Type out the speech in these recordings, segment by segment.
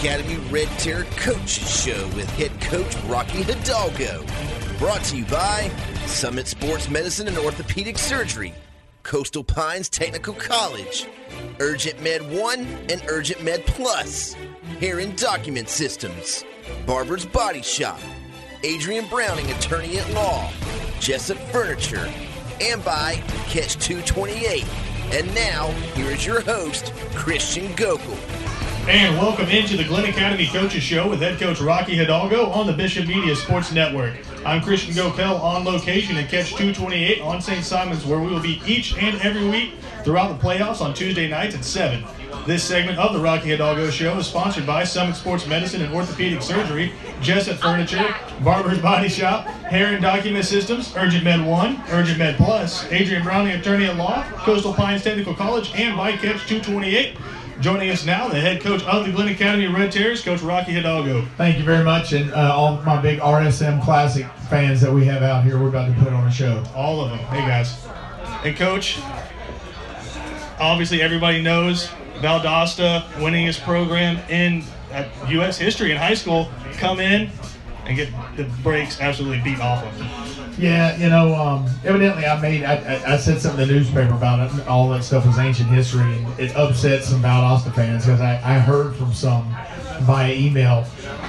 Academy Red Terror Coaches Show with head coach Rocky Hidalgo. Brought to you by Summit Sports Medicine and Orthopedic Surgery, Coastal Pines Technical College, Urgent Med 1 and Urgent Med Plus, Heron Document Systems, Barber's Body Shop, Adrian Browning Attorney at Law, Jessup Furniture, and by Catch 228. And now, here is your host, Christian Gokul. And welcome into the Glenn Academy Coaches Show with head coach Rocky Hidalgo on the Bishop Media Sports Network. I'm Christian Gokul on location at Catch 228 on St. Simon's, where we will be each and every week throughout the playoffs on Tuesday nights at 7. This segment of the Rocky Hidalgo Show is sponsored by Summit Sports Medicine and Orthopedic Surgery, Jessup Furniture, Barber's Body Shop, Heron Document Systems, Urgent Med 1, Urgent Med Plus, Adrian Browning Attorney at Law, Coastal Pines Technical College, and by Catch 228. Joining us now, the head coach of the Glenn Academy Red Terrors, Coach Rocky Hidalgo. Thank you very much, and all my big RSM Classic fans that we have out here, we're about to put on a show. All of them. Hey, guys. And, Coach, obviously everybody knows Valdosta, winningest program in U.S. history in high school, come in and get the brakes absolutely beat off of them. Yeah, evidently I said something in the newspaper about it. All that stuff was ancient history, and it upset some Valdosta fans because I heard from some via email.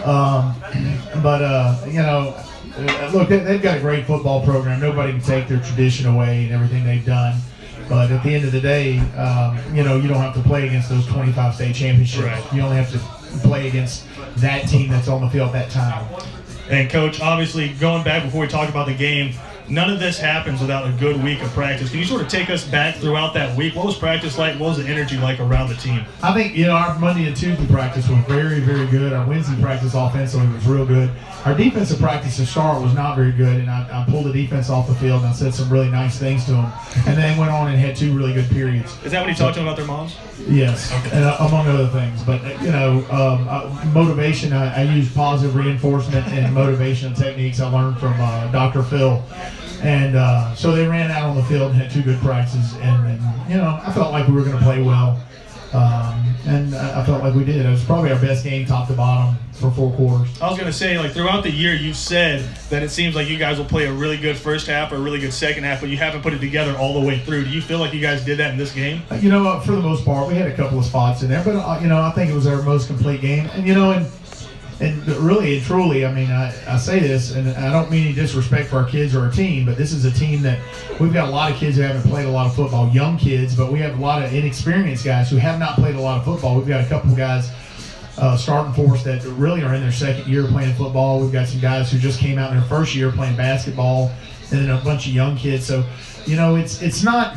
Look, they've got a great football program. Nobody can take their tradition away and everything they've done. But at the end of the day, you don't have to play against those 25 state championships. Right. You only have to play against that team that's on the field at that time. And, Coach, obviously, going back before we talk about the game, none of this happens without a good week of practice. Can you sort of take us back throughout that week? What was practice like? What was the energy like around the team? I think, our Monday and Tuesday practice was very, very good. Our Wednesday practice offensively was real good. Our defensive practice to start was not very good, and I pulled the defense off the field and I said some really nice things to them. And then went on and had two really good periods. Is that when you talked to them about their moms? Yes, okay. And, among other things. But, motivation, I use positive reinforcement and motivation techniques I learned from Dr. Phil. And so they ran out on the field and had two good practices. And I felt like we were going to play well. And I felt like we did. It was probably our best game top to bottom for 4 quarters. I was going to say, throughout the year, you've said that it seems like you guys will play a really good first half or a really good second half, but you haven't put it together all the way through. Do you feel like you guys did that in this game? For the most part, we had a couple of spots in there, but, I think it was our most complete game. And really and truly, I say this, and I don't mean any disrespect for our kids or our team, but this is a team that we've got a lot of kids who haven't played a lot of football, young kids, but we have a lot of inexperienced guys who have not played a lot of football. We've got a couple of guys starting for us that really are in their second year playing football. We've got some guys who just came out in their first year playing basketball, and then a bunch of young kids. So, it's not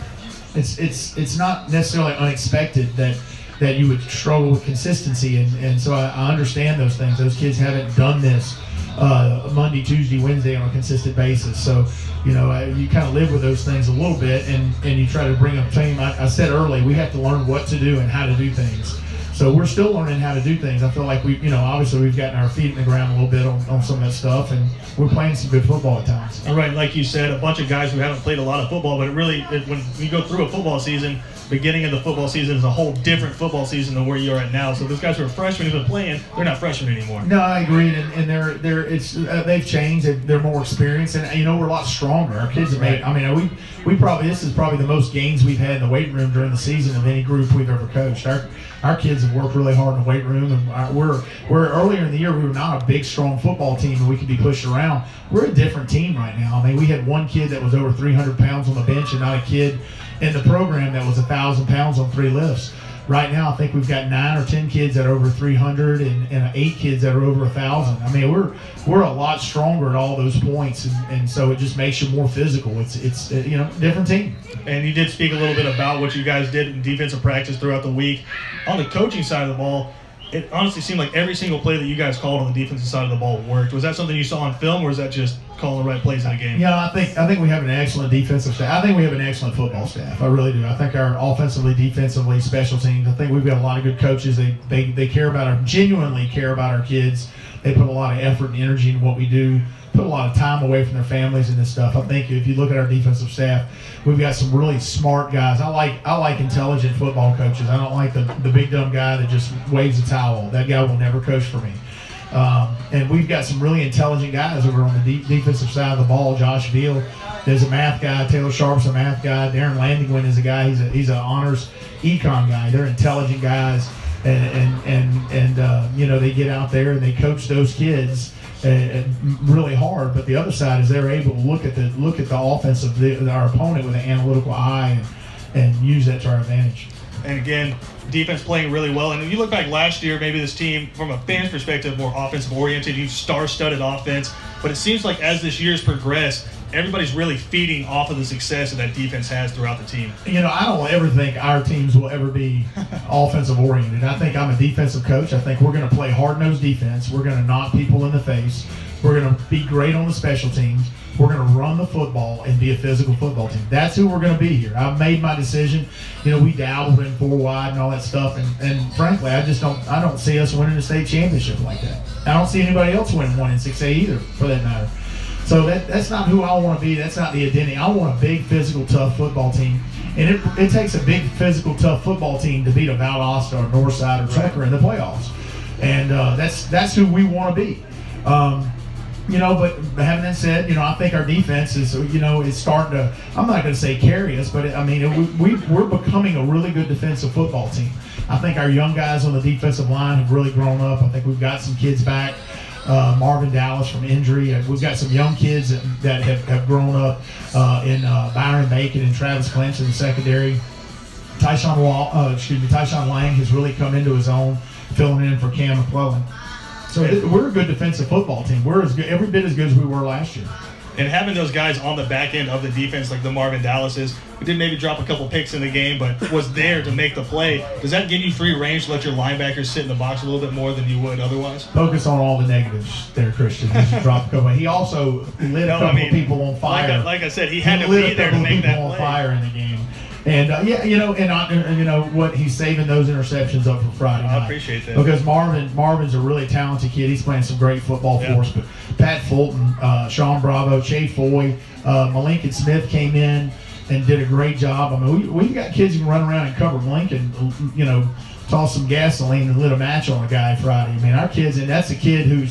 necessarily unexpected that you would struggle with consistency, and so I understand those things. Those kids haven't done this Monday, Tuesday, Wednesday on a consistent basis. So, you kind of live with those things a little bit, and you try to bring up team. I said early, we have to learn what to do and how to do things. So we're still learning how to do things. I feel like obviously we've gotten our feet in the ground a little bit on some of that stuff, and we're playing some good football at times. All right, like you said, a bunch of guys who haven't played a lot of football, but when you go through a football season, beginning of the football season is a whole different football season than where you are at now. So those guys who are freshmen who've been playing, they're not freshmen anymore. No, I agree, and they've changed. They're more experienced, and we're a lot stronger. Our kids have made. This is probably the most gains we've had in the weight room during the season of any group we've ever coached. Our kids have worked really hard in the weight room, and we're earlier in the year we were not a big, strong football team and we could be pushed around. We're a different team right now. We had one kid that was over 300 pounds on the bench, and not a kid in the program that was 1,000 pounds on 3 lifts. Right now, I think we've got 9 or 10 kids that are over 300 and 8 kids that are over 1,000. We're a lot stronger at all those points, and so it just makes you more physical. It's different team. And you did speak a little bit about what you guys did in defensive practice throughout the week. On the coaching side of the ball, it honestly seemed like every single play that you guys called on the defensive side of the ball worked. Was that something you saw on film, or is that just calling the right plays in the game? Yeah, I think we have an excellent defensive staff. I think we have an excellent football staff. I really do. I think our offensively, defensively, special teams, I think we've got a lot of good coaches. They genuinely care about our kids. They put a lot of effort and energy in what we do. Put a lot of time away from their families and this stuff. I think if you look at our defensive staff, we've got some really smart guys. I like intelligent football coaches. I don't like the big dumb guy that just waves a towel. That guy will never coach for me. And we've got some really intelligent guys over on the defensive side of the ball. Josh Veal is a math guy. Taylor Sharp's a math guy. Darren Landingwin is a guy. He's an honors econ guy. They're intelligent guys, and you know, they get out there and they coach those kids really hard. But the other side is they're able to look at the offense of our opponent with an analytical eye and use that to our advantage. And again, defense playing really well. And if you look back last year, maybe this team, from a fan's perspective, more offensive-oriented, you star-studded offense. But it seems like as this year's progressed, everybody's really feeding off of the success that that defense has throughout the team. You know, I don't ever think our teams will ever be offensive-oriented. I think I'm a defensive coach. I think we're going to play hard-nosed defense. We're going to knock people in the face. We're going to be great on the special teams. We're going to run the football and be a physical football team. That's who we're going to be here. I've made my decision. You know, we dabbled in 4 wide and all that stuff, and frankly, I don't see us winning a state championship like that. I don't see anybody else winning one in 6A either, for that matter. So that's not who I want to be. That's not the identity. I want a big, physical, tough football team. And it takes a big, physical, tough football team to beat a Valdosta or Northside or Tucker in the playoffs. And that's who we want to be. You know, but having that said, you know, I think our defense is, you know, is starting to, I'm not going to say carry us, but I mean, we're becoming a really good defensive football team. I think our young guys on the defensive line have really grown up. I think we've got some kids back. Marvin Dallas from injury. We've got some young kids that have grown up in Byron Bacon and Travis Clinch in the secondary. Tyshawn Lang has really come into his own, filling in for Cam McClellan. So we're a good defensive football team. We're every bit as good as we were last year. And having those guys on the back end of the defense, like the Marvin Dallases, who did maybe drop a couple picks in the game, but was there to make the play, does that give you free range to let your linebackers sit in the box a little bit more than you would otherwise? Focus on all the negatives there, Christian. Just drop a couple. He also lit a couple people on fire. Like I said, he had to be there to make that play. On fire in the game. And yeah, you know, and you know what, he's saving those interceptions up for Friday night. I appreciate that because Marvin's a really talented kid. He's playing some great football for us. But Pat Fulton, Sean Bravo, Che Foy, Malinkin Smith came in and did a great job. I mean, we've got kids who can run around and cover. Malinkin, you know, tossed some gasoline and lit a match on a guy Friday. I mean, our kids, and that's a kid who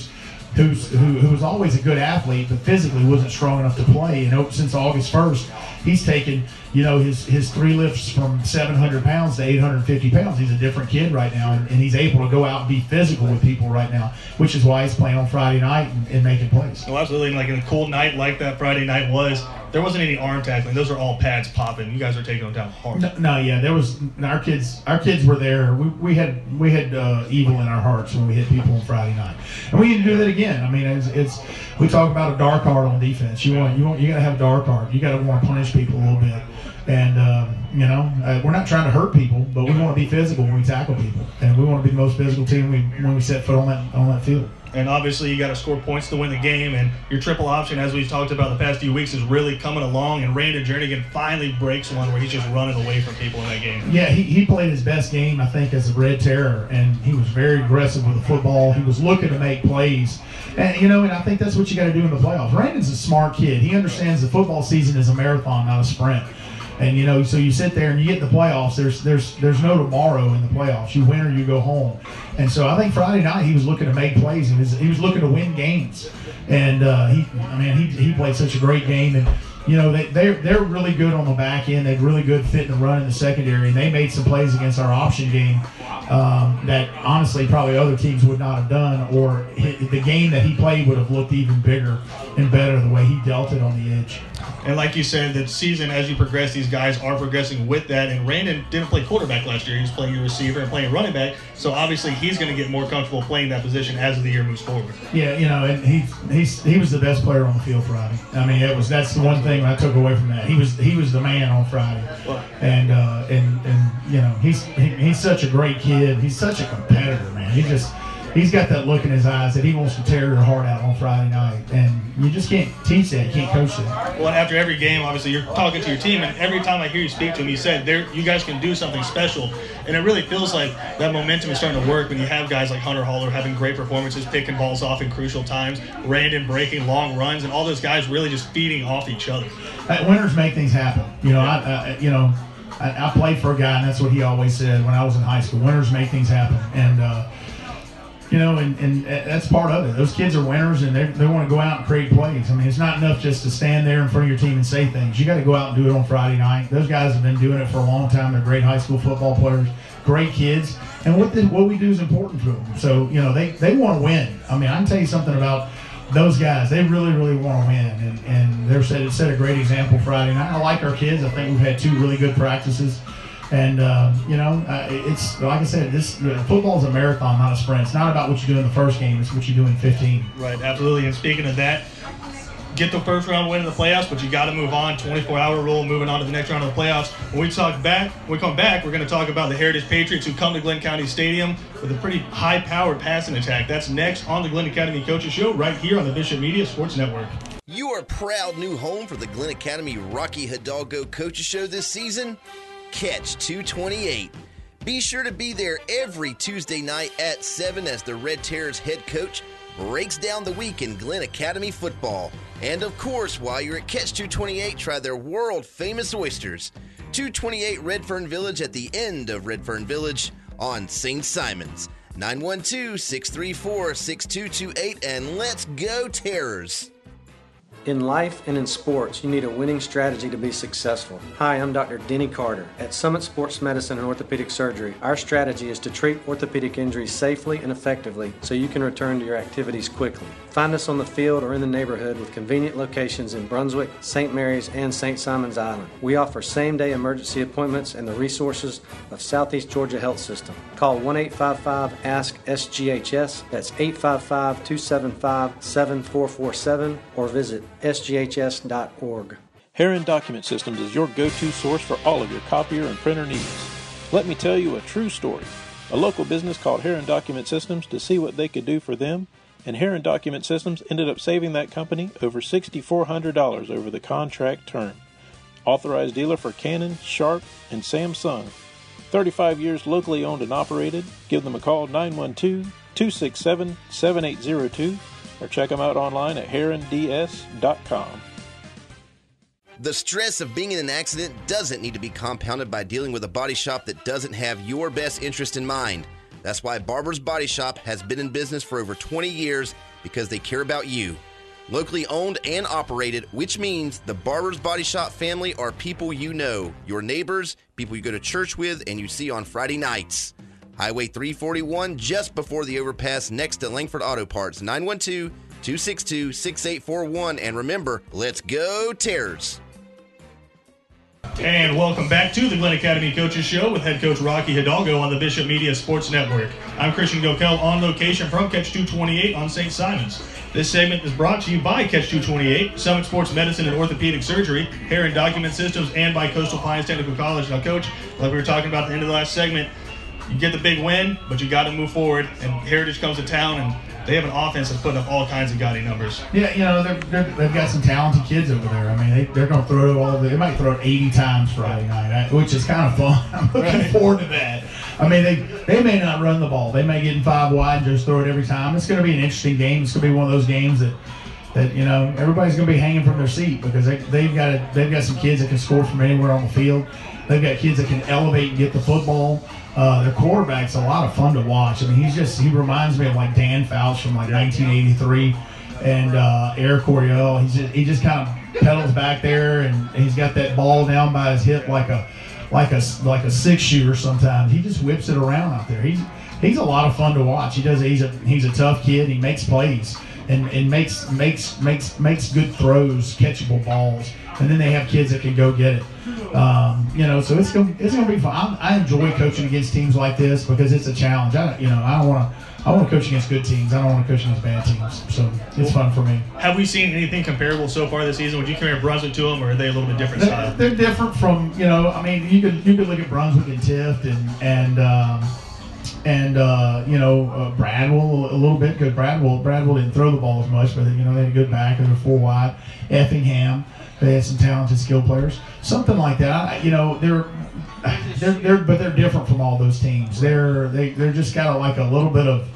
was always a good athlete, but physically wasn't strong enough to play. You know, since August 1st, he's taken, you know, his 3 lifts from 700 pounds to 850 pounds. He's a different kid right now, and he's able to go out and be physical with people right now, which is why he's playing on Friday night and making plays. Well, absolutely. Like in a cool night like that Friday night was, there wasn't any arm tackling. Those are all pads popping. You guys are taking them down hard. Yeah, there was our kids were there. We had evil in our hearts when we hit people on Friday night, and we need to do that again. I mean, it's we talk about a dark heart on defense. You got to have a dark heart. You got to want to punish people a little bit, and you know, we're not trying to hurt people, but we want to be physical when we tackle people, and we want to be the most physical team when we set foot on that field. And obviously, you got to score points to win the game. And your triple option, as we've talked about the past few weeks, is really coming along. And Randon Jernigan finally breaks one where he's just running away from people in that game. Yeah, he played his best game, I think, as a Red Terror. And he was very aggressive with the football. He was looking to make plays. And, you know, and I think that's what you got to do in the playoffs. Randon's a smart kid. He understands the football season is a marathon, not a sprint. And, you know, so you sit there and you get in the playoffs. There's no tomorrow in the playoffs. You win or you go home. And so I think Friday night he was looking to make plays. He was looking to win games. And he played such a great game. And, you know, they're really good on the back end. They're really good fitting the run in the secondary. And they made some plays against our option game that honestly probably other teams would not have done. Or the game that he played would have looked even bigger and better the way he dealt it on the edge. And like you said, the season, as you progress, these guys are progressing with that. And Randon didn't play quarterback last year. He was playing a receiver and playing running back. So obviously he's going to get more comfortable playing that position as the year moves forward. Yeah, you know, and he was the best player on the field Friday. I mean, that's the one thing I took away from that. He was the man on Friday. And you know, he's such a great kid. He's such a competitor, man. he's got that look in his eyes that he wants to tear your heart out on Friday night, and you just can't teach that. You can't coach that. Well, after every game, obviously, you're talking to your team, and every time I hear you speak to him, you said you guys can do something special, and it really feels like that momentum is starting to work when you have guys like Hunter Haller having great performances, picking balls off in crucial times, Randon breaking long runs, and all those guys really just feeding off each other. Winners make things happen. I played for a guy, and that's what he always said when I was in high school. Winners make things happen, and and that's part of it. Those kids are winners, and they want to go out and create plays. I mean, it's not enough just to stand there in front of your team and say things. You got to go out and do it on Friday night. Those guys have been doing it for a long time. They're great high school football players, great kids, and what we do is important to them. So, they want to win. I mean, I can tell you something about those guys. They really, really want to win, and it set a great example Friday night. I like our kids. I think we've had 2 really good practices. And, it's like I said, football is a marathon, not a sprint. It's not about what you do in the first game. It's what you do in 15. Right, absolutely. And speaking of that, get the first round win in the playoffs, but you got to move on. 24-hour rule, moving on to the next round of the playoffs. When we come back, we're going to talk about the Heritage Patriots who come to Glenn County Stadium with a pretty high-powered passing attack. That's next on the Glenn Academy Coaches Show right here on the Bishop Media Sports Network. You are a proud new home for the Glenn Academy Rocky Hidalgo Coaches Show this season? Catch 228. Be sure to be there every Tuesday night at 7 as the Red Terrors head coach breaks down the week in Glenn Academy football. And of course, while you're at Catch 228, try their world-famous oysters. 228 Redfern Village at the end of Redfern Village on St. Simons. 912-634-6228, and let's go Terrors! In life and in sports, you need a winning strategy to be successful. Hi, I'm Dr. Denny Carter. At Summit Sports Medicine and Orthopedic Surgery, our strategy is to treat orthopedic injuries safely and effectively so you can return to your activities quickly. Find us on the field or in the neighborhood with convenient locations in Brunswick, St. Mary's, and St. Simons Island. We offer same-day emergency appointments and the resources of Southeast Georgia Health System. Call 1-855-ASK-SGHS, that's 855-275-7447, or visit sghs.org. Heron Document Systems is your go-to source for all of your copier and printer needs. Let me tell you a true story. A local business called Heron Document Systems to see what they could do for them, and Heron Document Systems ended up saving that company over $6,400 over the contract term. Authorized dealer for Canon, Sharp, and Samsung. 35 years locally owned and operated. Give them a call, 912-267-7802, or check them out online at heronds.com. The stress of being in an accident doesn't need to be compounded by dealing with a body shop that doesn't have your best interest in mind. That's why Barber's Body Shop has been in business for over 20 years, because they care about you. Locally owned and operated, which means the Barber's Body Shop family are people you know, your neighbors, people you go to church with, and you see on Friday nights. Highway 341, just before the overpass next to Langford Auto Parts, 912-262-6841. And remember, let's go Terrors! And welcome back to the Glenn Academy Coaches Show with head coach Rocky Hidalgo on the Bishop Media Sports Network. I'm Christian Gokel on location from Catch 228 on St. Simons. This segment is brought to you by Catch 228, Summit Sports Medicine and Orthopedic Surgery, Heron Document Systems, and by Coastal Pines Technical College. Now, Coach, like we were talking about at the end of the last segment, you get the big win, but you got to move forward, and Heritage comes to town, and they have an offense that's putting up all kinds of gaudy numbers. Yeah, they've got some talented kids over there. I mean, they're going to throw they might throw it 80 times Friday night, which is kind of fun. I'm looking forward to that. I mean, they may not run the ball. They may get in 5 wide and just throw it every time. It's going to be an interesting game. It's going to be one of those games that everybody's going to be hanging from their seat, because they've got some kids that can score from anywhere on the field. They've got kids that can elevate and get the football. Their quarterback's a lot of fun to watch. I mean, he reminds me of like Dan Fouts from like 1983, and Eric Coryell. He just kind of pedals back there, and he's got that ball down by his hip like a 6-shooter sometimes. He just whips it around out there. He's a lot of fun to watch. He's a tough kid. He makes plays and makes good throws, catchable balls. And then they have kids that can go get it. So it's gonna be fun. I enjoy coaching against teams like this because it's a challenge. I want to coach against good teams. I don't want to coach against bad teams. So it's fun for me. Have we seen anything comparable so far this season? Would you compare Brunswick to them, or are they a little bit different style? They're different from, I mean, you could look at Brunswick and Tift and Bradwell a little bit, because Bradwell didn't throw the ball as much, but they had a good back. They were 4 wide. Effingham, they had some talented skill players, something like that. They're different from all those teams. They're just got like a little bit of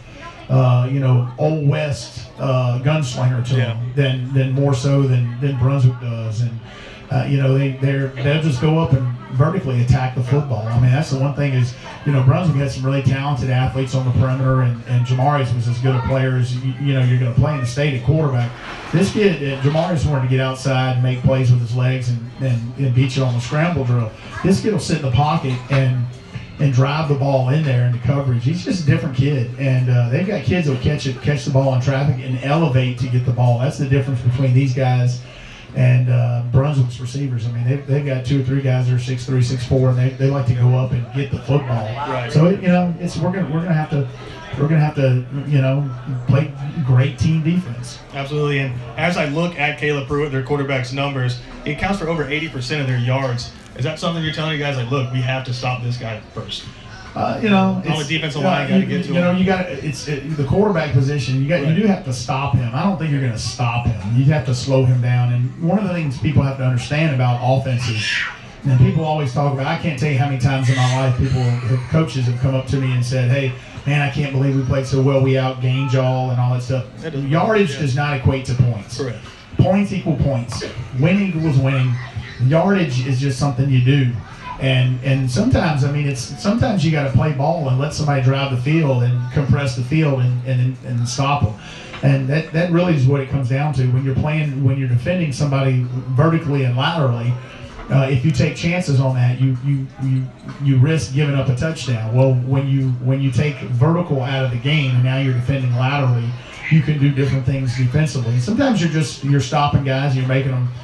Old West gunslinger to them than more so than Brunswick does, and they'll just go up and vertically attack the football. I mean, that's the one thing is, Brunswick had some really talented athletes on the perimeter, and Jamarius was as good a player as you're going to play in the state at quarterback. This kid, Jamarius, wanted to get outside and make plays with his legs and beat you on the scramble drill. This kid will sit in the pocket and drive the ball in there into coverage. He's just a different kid, and they've got kids that will catch the ball in traffic and elevate to get the ball. That's the difference between these guys and Brunswick's receivers. I mean, they've got 2 or 3 guys that are 6'3", 6'4", and they like to go up and get the football. Right. So we're gonna have to play great team defense. Absolutely. And as I look at Caleb Pruitt, their quarterback's numbers, he accounts for over 80% of their yards. Is that something you're telling you guys, like, look, we have to stop this guy first? On the defensive line, got to get to him. You got the quarterback position. You do have to stop him. I don't think you're going to stop him. You have to slow him down. And one of the things people have to understand about offenses, and people always talk about, I can't tell you how many times in my life coaches have come up to me and said, hey, man, I can't believe we played so well. We outgained y'all and all that stuff. Yardage does not equate to points. Correct. Points equal points. Winning equals winning. Yardage is just something you do. And sometimes, sometimes you got to play ball and let somebody drive the field and compress the field and stop them. And that really is what it comes down to. When you're defending somebody vertically and laterally, if you take chances on that, you risk giving up a touchdown. Well, when you take vertical out of the game and now you're defending laterally, you can do different things defensively. Sometimes you're stopping guys, you're making them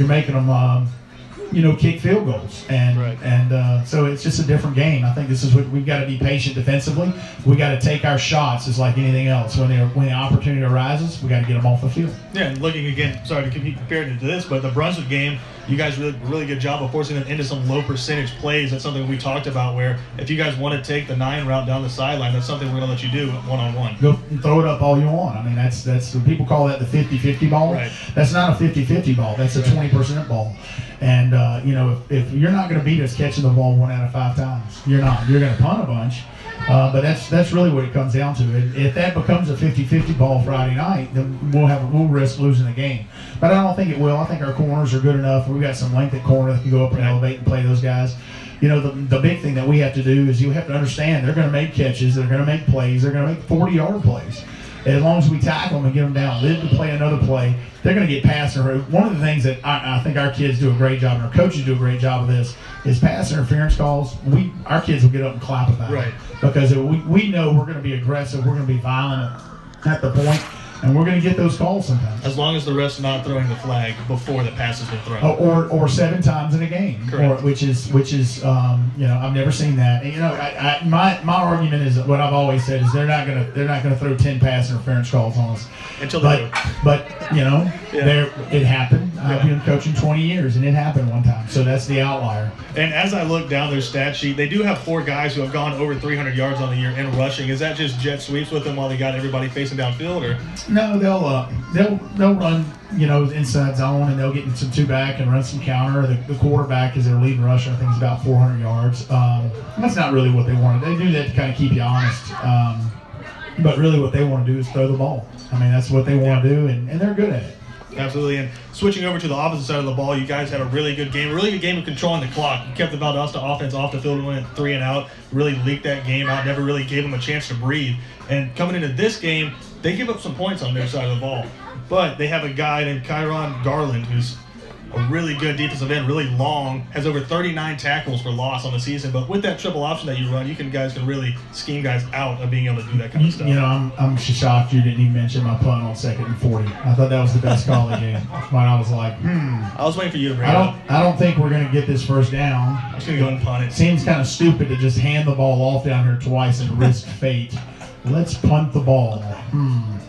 kick field goals, and so it's just a different game. I think this is what we've got to be patient defensively. We got to take our shots, just like anything else. When the opportunity arises, we got to get them off the field. Yeah, and looking again, sorry to keep comparing it to this, but the Brunswick game, you guys really good job of forcing them into some low percentage plays. That's something we talked about, where if you guys want to take the 9 route down the sideline, that's something we're going to let you do one-on-one. Go throw it up all you want. I mean, that's people call that the 50-50 ball. Right. That's not a 50-50 ball. That's a 20% ball. And if you're not going to beat us catching the ball 1 out of 5 times, you're not. You're going to punt a bunch. But that's really what it comes down to. If that becomes a 50-50 ball Friday night, then we'll risk losing the game. But I don't think it will. I think our corners are good enough. We've got some length at corner that can go up and elevate and play those guys. The big thing that we have to do is you have to understand they're going to make catches, they're going to make plays, they're going to make 40-yard plays. As long as we tackle them and get them down, live to play another play, they're going to get pass interference. One of the things that I think our kids do a great job, and our coaches do a great job of this, is pass interference calls. Our kids will get up and clap about it. Because we know we're going to be aggressive, we're going to be violent at the point, and we're going to get those calls sometimes. As long as the ref's not throwing the flag before the pass has been thrown. Or 7 times in a game. Correct. Which is I've never seen that. And, my argument is what I've always said is they're not gonna throw 10 pass interference calls on us. Until they do. But it happened. I've been coaching 20 years and it happened one time. So that's the outlier. And as I look down their stat sheet, they do have 4 guys who have gone over 300 yards on the year in rushing. Is that just jet sweeps with them while they got everybody facing downfield, or? No, they'll run, inside zone, and they'll get some 2 back and run some counter. The quarterback is their leading rusher. I think it's about 400 yards. That's not really what they want. They do that to kind of keep you honest. But really what they want to do is throw the ball. I mean, that's what they want to do, and they're good at it. Absolutely. And switching over to the opposite side of the ball, you guys had a really good game of controlling the clock. You kept the Valdosta offense off the field and went 3 and out, really leaked that game out, never really gave them a chance to breathe. And coming into this game, they give up some points on their side of the ball. But they have a guy named Kyron Garland who's a really good defensive end, really long, has over 39 tackles for loss on the season. But with that triple option that you run, guys can really scheme guys out of being able to do that kind of stuff. I'm shocked you didn't even mention my punt on 2nd and 40. I thought that was the best call of the game. But I was like, I was waiting for you to bring it up. I don't think we're going to get this first down. I'm just going to go and punt it. Seems kind of stupid to just hand the ball off down here twice and risk fate. Let's punt the ball.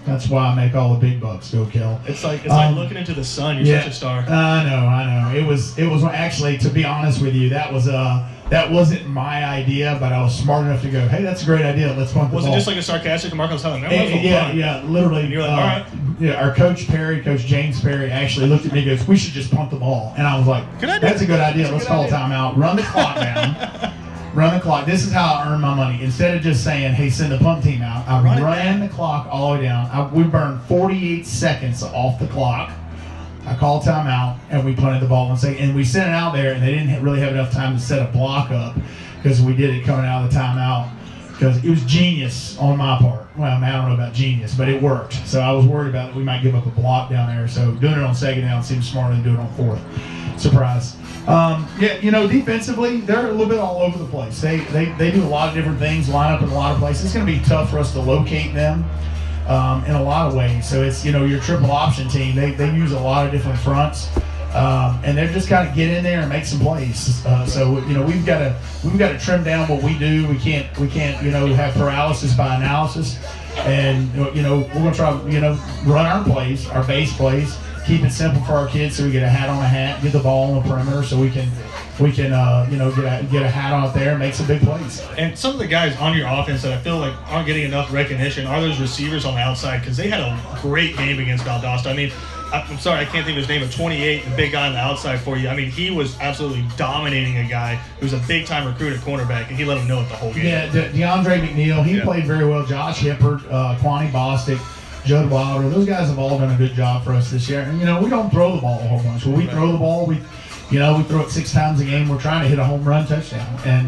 That's why I make all the big bucks, Go Kill. It's like looking into the sun. You're such a star. I know. It was actually, to be honest with you, that wasn't my idea, but I was smart enough to go, hey, that's a great idea. Let's punt the ball. Was it just like a sarcastic remark? I was telling him, yeah, literally. And you're like, all right. Yeah, our Coach James Perry, actually looked at me and goes, we should just punt the ball. And I was like, that's a good idea. Let's call a timeout. Run the clock down. Run the clock. This is how I earn my money. Instead of just saying, hey, send the punt team out, I ran the clock all the way down. We burned 48 seconds off the clock. I called timeout, and we punted the ball. And we sent it out there, and they didn't really have enough time to set a block up because we did it coming out of the timeout. Because it was genius on my part. Well, I don't know about genius, but it worked. So I was worried about that we might give up a block down there. So doing it on second down seems smarter than doing it on fourth. Surprise. Defensively, they're a little bit all over the place. They do a lot of different things, line up in a lot of places. It's going to be tough for us to locate them in a lot of ways. So it's, your triple option team. They use a lot of different fronts. And they're just kind of get in there and make some plays. So we've got to trim down what we do. We can't have paralysis by analysis. And we're going to try run our plays, our base plays, keep it simple for our kids so we get a hat on a hat, get the ball on the perimeter so we can get a hat out there and make some big plays. And some of the guys on your offense that I feel like aren't getting enough recognition are those receivers on the outside, because they had a great game against Valdosta. I mean, I'm sorry, I can't think of his name, but 28, the big guy on the outside for you. I mean, he was absolutely dominating a guy who's a big-time recruit at cornerback, and he let him know it the whole game. Yeah, DeAndre McNeil, he played very well. Josh Hippert, Kwani Bostic, Judd Wilder, those guys have all done a good job for us this year. And, we don't throw the ball a whole bunch. When we throw the ball, we throw it 6 times a game. We're trying to hit a home run touchdown. And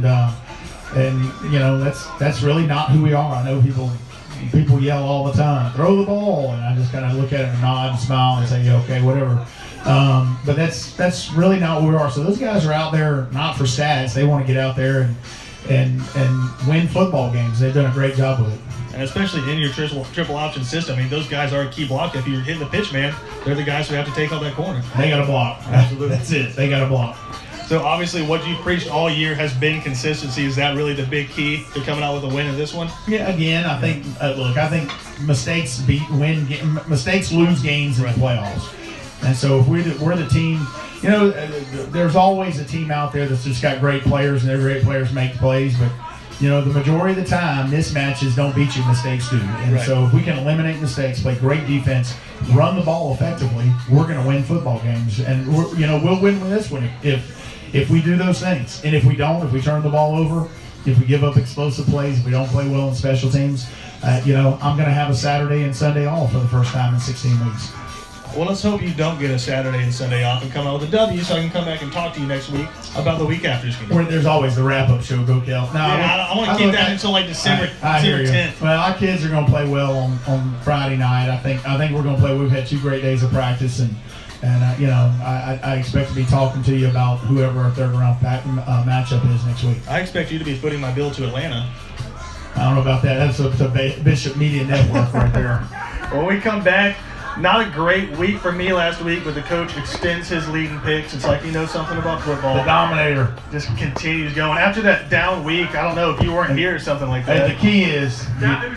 that's really not who we are. I know people yell all the time, throw the ball, and I just kind of look at it and nod and smile and say, yeah, okay, whatever. But that's really not what we are. So those guys are out there not for stats. They want to get out there and win football games. They've done a great job with it. And especially in your triple option system, I mean, those guys are a key block. If you're hitting the pitch, man, they're the guys who have to take out that corner. They got to block. Absolutely. That's it. They got to block. So obviously what you've preached all year has been consistency. Is that really the big key to coming out with a win in this one? Yeah, again, I think, I think mistakes lose games in the playoffs. And so if we're the team, there's always a team out there that's just got great players, and their great players make plays, but the majority of the time, mismatches don't beat you, mistakes do. And so if we can eliminate mistakes, play great defense, run the ball effectively, we're going to win football games. And we'll win with this one if we do those things. And if we don't, if we turn the ball over, if we give up explosive plays, if we don't play well in special teams, I'm going to have a Saturday and Sunday off for the first time in 16 weeks. Well, let's hope you don't get a Saturday and Sunday off and come out with a W, so I can come back and talk to you next week about the week after's game. There's always the wrap-up show, Go Kel. I want to keep that until like December 10th. Well, our kids are going to play well on Friday night. I think we're going to play. We've had 2 great days of practice, and I expect to be talking to you about whoever our third-round matchup is next week. I expect you to be footing my bill to Atlanta. I don't know about that. That's the Bishop Media Network right there. When we come back, not a great week for me last week, but the coach extends his lead in picks. It's like he knows something about football. The dominator. Just continues going. After that down week, I don't know if you weren't here or something like that. And the key is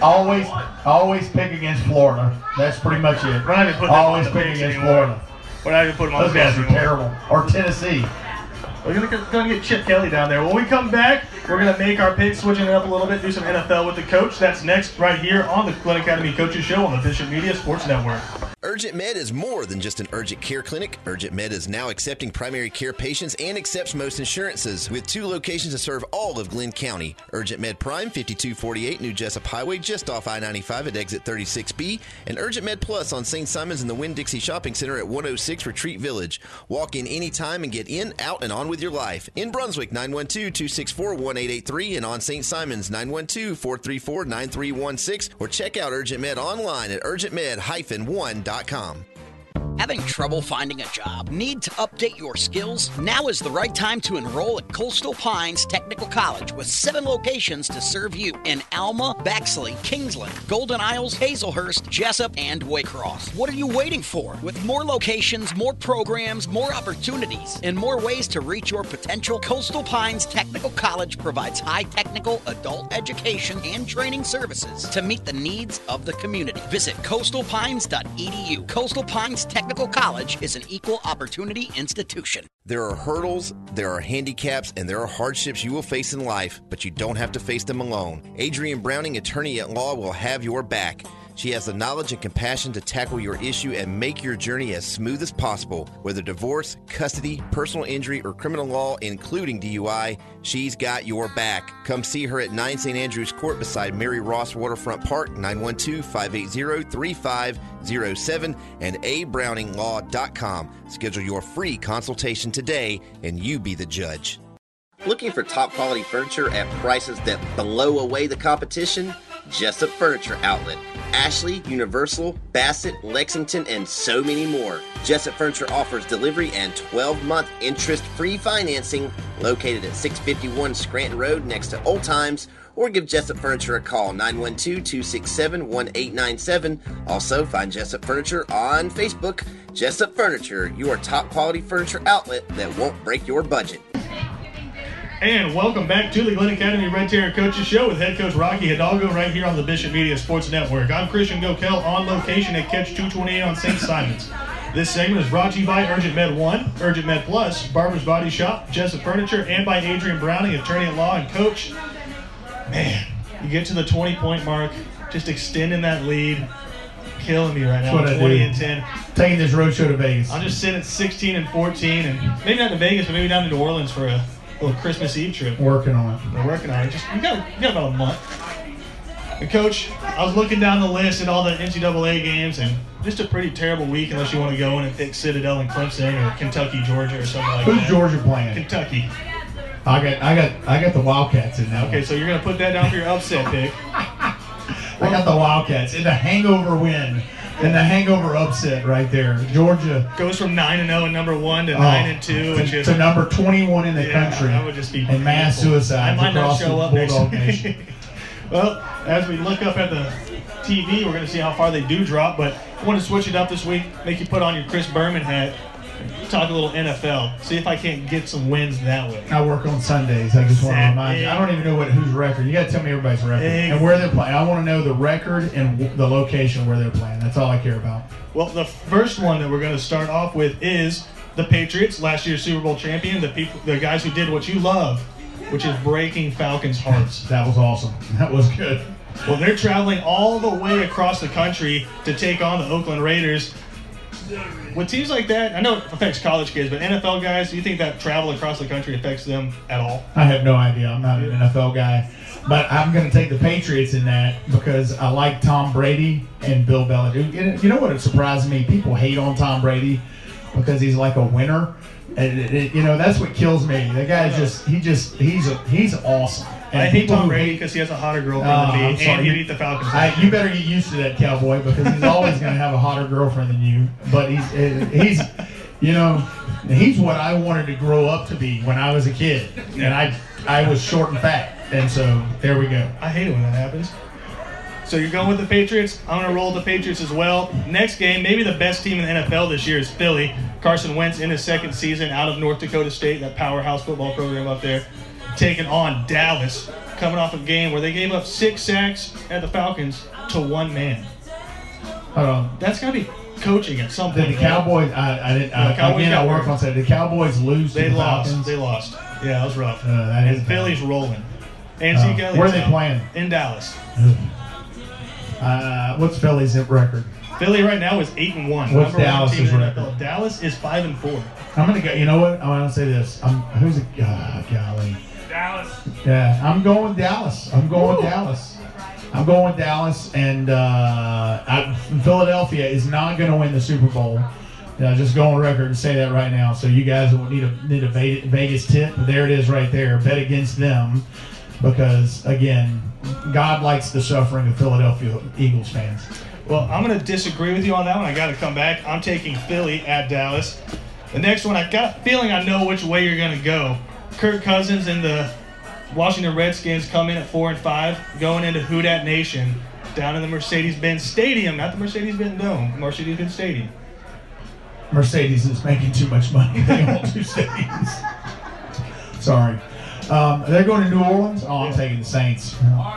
always pick against Florida. That's pretty much it. We're not even putting always pick against Florida. We're not even putting them on those guys are terrible. Or Tennessee. We're going to get Chip Kelly down there. When we come back, we're going to make our picks, switching it up a little bit, do some NFL with the coach. That's next right here on the Glen Academy Coaches Show on the Bishop Media Sports Network. Urgent Med is more than just an urgent care clinic. Urgent Med is now accepting primary care patients and accepts most insurances, with 2 locations to serve all of Glenn County. Urgent Med Prime, 5248 New Jessup Highway, just off I-95 at exit 36B, and Urgent Med Plus on St. Simons in the Winn-Dixie Shopping Center at 106 Retreat Village. Walk in anytime and get in, out, and on with your life. In Brunswick, 912-264-1883, and on St. Simons, 912-434-9316, or check out Urgent Med online at urgentmed-1.com. Having trouble finding a job? Need to update your skills? Now is the right time to enroll at Coastal Pines Technical College with 7 locations to serve you in Alma, Bexley, Kingsland, Golden Isles, Hazelhurst, Jessup, and Waycross. What are you waiting for? With more locations, more programs, more opportunities, and more ways to reach your potential, Coastal Pines Technical College provides high technical adult education and training services to meet the needs of the community. Visit coastalpines.edu. Coastal Pines Technical College is an equal opportunity institution. There are hurdles, there are handicaps, and there are hardships you will face in life, but you don't have to face them alone. Adrienne Browning, attorney at law, will have your back. She has the knowledge and compassion to tackle your issue and make your journey as smooth as possible. Whether divorce, custody, personal injury, or criminal law, including DUI, she's got your back. Come see her at 9 St. Andrews Court beside Mary Ross Waterfront Park, 912-580-3507, and abrowninglaw.com. Schedule your free consultation today, and you be the judge. Looking for top quality furniture at prices that blow away the competition? Jessup Furniture Outlet. Ashley, Universal, Bassett, Lexington, and so many more. Jessup Furniture offers delivery and 12-month interest-free financing located at 651 Scranton Road next to Old Times, or give Jessup Furniture a call, 912-267-1897. Also, find Jessup Furniture on Facebook. Jessup Furniture, your top quality furniture outlet that won't break your budget. And welcome back to the Glen Academy Red Terror Coaches Show with head coach Rocky Hidalgo right here on the Bishop Media Sports Network. I'm Christian Gokel on location at Catch 228 on St. Simons. This segment is brought to you by Urgent Med 1, Urgent Med Plus, Barber's Body Shop, Jessup Furniture, and by Adrienne Browning, attorney at law and coach. Man, you get to the 20-point mark, just extending that lead. Killing me right now. 20 and 10. Taking this road show to Vegas. I'm just sitting at 16 and 14, and maybe not to Vegas, but maybe down to New Orleans for a little Christmas Eve trip. Working on it. We're working on it. You got about a month. And Coach, I was looking down the list at all the NCAA games, and just a pretty terrible week unless you want to go in and pick Citadel and Clemson or Kentucky, Georgia, or something like that. Who's Georgia playing? Kentucky. I got the Wildcats in that one. Okay, so you're gonna put that down for your upset pick. I got the Wildcats in the hangover win. And the hangover upset right there. Georgia goes from 9-0 and number 1 to 9-2 to number 21 in the country. That would just be and mass suicide. I might not show up next week. Well, as we look up at the TV, we're going to see how far they do drop. But I want to switch it up this week. Make you put on your Chris Berman hat. Talk a little NFL. See if I can't get some wins that way. I work on Sundays. I just want to remind you. I don't even know whose record. You got to tell me everybody's record and where they're playing. I want to know the record and the location where they're playing. That's all I care about. Well, the first one that we're going to start off with is the Patriots, last year's Super Bowl champion, the guys who did what you love, which is breaking Falcons' hearts. That was awesome. That was good. Well, they're traveling all the way across the country to take on the Oakland Raiders. What seems like that, I know it affects college kids, but NFL guys, do you think that travel across the country affects them at all? I have no idea. I'm not an NFL guy. But I'm going to take the Patriots in that because I like Tom Brady and Bill Belichick. You know what surprises me? People hate on Tom Brady because he's like a winner. And that's what kills me. The guy's he's awesome. And I hate Tom Brady because he has a hotter girlfriend than me, and you beat the Falcons. You better get used to that, Cowboy, because he's always going to have a hotter girlfriend than you. But he's what I wanted to grow up to be when I was a kid, and I was short and fat, and so there we go. I hate it when that happens. So you're going with the Patriots. I'm going to roll the Patriots as well. Next game, maybe the best team in the NFL this year is Philly. Carson Wentz in his second season out of North Dakota State, that powerhouse football program up there, taking on Dallas, coming off a game where they gave up 6 sacks at the Falcons to one man. That's got to be coaching at some point. The Cowboys, I work on that. The Cowboys lose to the Falcons? They lost. Yeah, that was rough. And Philly's rolling. And Kelly, where are they playing? In Dallas. What's Philly's record? Philly right now is 8-1. What's Dallas's record? Dallas is 5-4. I'm going to go. You know what? I'm going to say this. Who's golly. Dallas. Yeah, I'm going with Dallas. I'm going with Dallas, and Philadelphia is not going to win the Super Bowl. Just go on record and say that right now. So you guys will need a Vegas tip. But there it is right there. Bet against them because, again, God likes the suffering of Philadelphia Eagles fans. Well, I'm going to disagree with you on that one. I got to come back. I'm taking Philly at Dallas. The next one, I got a feeling I know which way you're going to go. Kirk Cousins and the Washington Redskins come in at 4-5, going into Who Dat Nation down in the Mercedes-Benz Stadium, not the Mercedes-Benz Dome, Mercedes-Benz Stadium. Mercedes is making too much money. They own 2 stadiums. Sorry. They're going to New Orleans. Oh, I'm taking the Saints.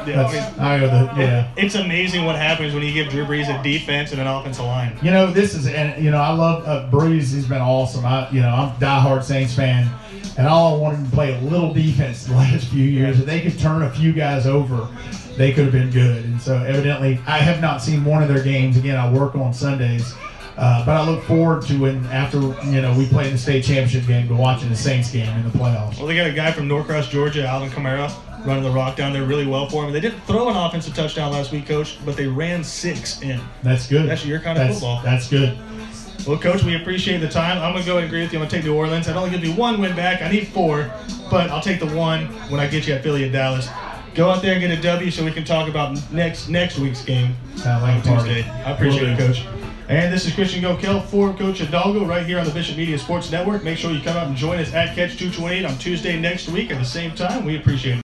It's amazing what happens when you give Drew Brees a defense and an offensive line. I love Brees. He's been awesome. I'm a diehard Saints fan, and all I wanted to play a little defense the last few years. If they could turn a few guys over, they could have been good. And so, evidently, I have not seen one of their games. Again, I work on Sundays. But I look forward to when after we play in the state championship game to watching the Saints game in the playoffs. Well, they got a guy from Norcross, Georgia, Alvin Kamara, running the rock down there really well for him. They didn't throw an offensive touchdown last week, Coach, but they ran 6 in. That's good. That's your kind of football. That's good. Well, Coach, we appreciate the time. I'm going to go ahead and agree with you. I'm going to take New Orleans. I'd only give you 1 win back. I need 4, but I'll take the 1 when I get you at Philly and Dallas. Go out there and get a W so we can talk about next week's game on Tuesday. I appreciate it, Coach. And this is Christian Gokel for Coach Hidalgo right here on the Bishop Media Sports Network. Make sure you come out and join us at Catch 228 on Tuesday next week at the same time. We appreciate it.